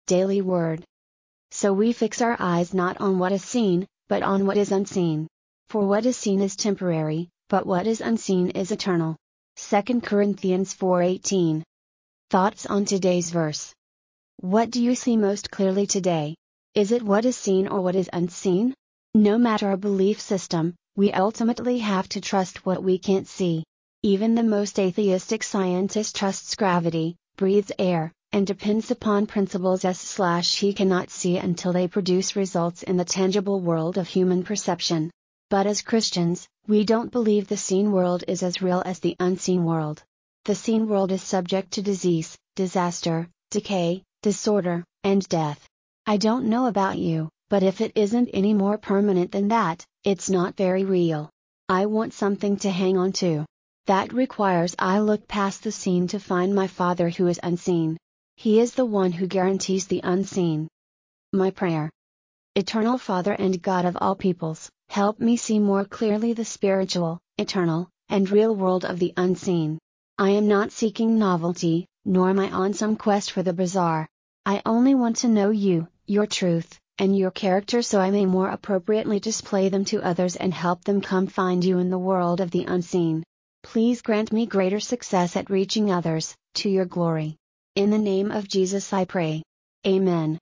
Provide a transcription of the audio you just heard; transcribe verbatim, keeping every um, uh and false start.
daily word. So we fix our eyes not on what is seen, but on what is unseen. For what is seen is temporary, but what is unseen is eternal. Second Corinthians four eighteen. Thoughts on today's verse. What do you see most clearly today? Is it what is seen or what is unseen? No matter our belief system, we ultimately have to trust what we can't see. Even the most atheistic scientist trusts gravity, breathes air, and depends upon principles s slash he cannot see until they produce results in the tangible world of human perception. But as Christians, we don't believe the seen world is as real as the unseen world. The seen world is subject to disease, disaster, decay, disorder, and death. I don't know about you, but if it isn't any more permanent than that, it's not very real. I want something to hang on to. That requires I look past the seen to find my Father who is unseen. He is the one who guarantees the unseen. My prayer. Eternal Father and God of all peoples, help me see more clearly the spiritual, eternal, and real world of the unseen. I am not seeking novelty, nor am I on some quest for the bizarre. I only want to know you, your truth, and your character so I may more appropriately display them to others and help them come find you in the world of the unseen. Please grant me greater success at reaching others, to your glory. In the name of Jesus I pray. Amen.